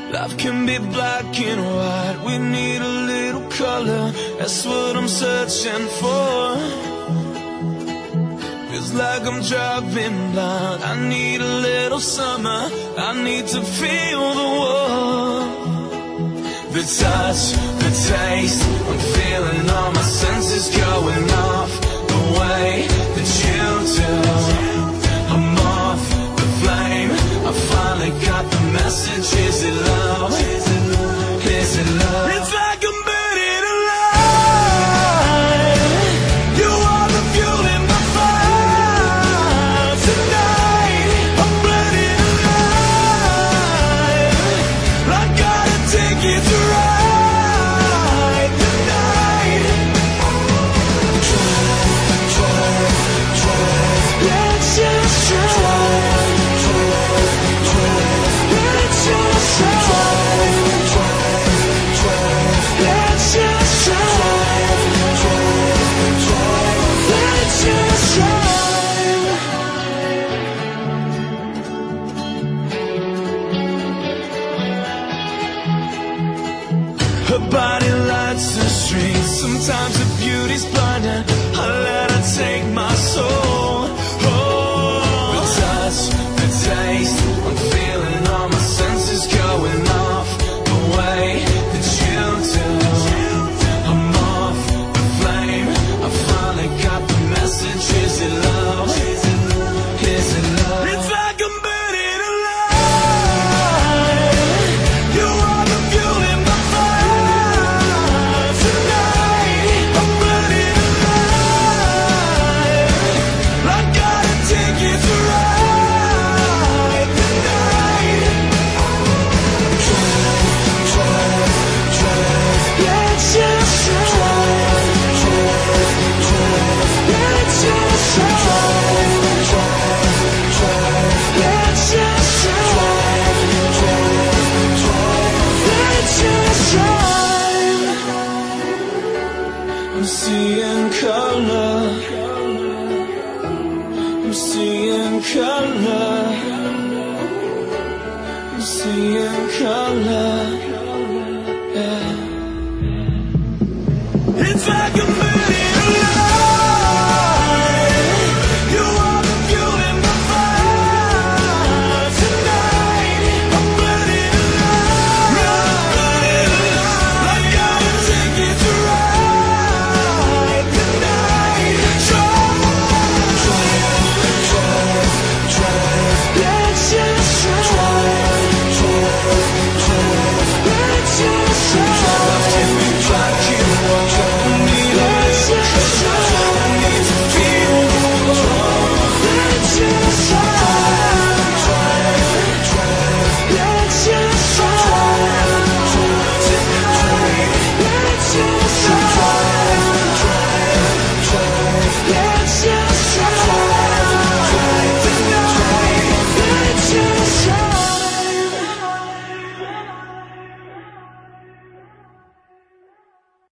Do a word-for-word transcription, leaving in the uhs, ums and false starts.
Life can be black and white, we need a little color, that's what I'm searching for. Feels like I'm driving blind, I need a little summer, I need to feel the warmth. The touch, the taste, I'm feeling all my senses going off. The way that you do, I'm off the flame, I finally got the message. Is it love? Is it love? It's like I'm burning alive. You are the fuel in my fire. Tonight I'm burning alive. I gotta take it to ride tonight. Drive, drive, drive. Let's just drive. Drive, drive. Let's just drive. Drive, drive. Let's just drive. Drive, drive. Let's just drive. Her body lights the streets. Sometimes her beauty's blinding. I let her take my soul. Oh, the touch, the taste. I'm feeling all my senses going off. The way that you do, I'm off the flame. I finally got the message. Is it love? Is it love? It's like I'm burning alive. You are the fuel in my fire. Tonight I'm burning alive. I gotta take it to ride tonight. Drive, drive, drive. Let's just drive. Drive, drive. Let's just drive. Drive, drive. Let's just drive. Drive, drive. Let's just drive. I'm seeing color. I'm seeing color. I'm seeing color. Yeah.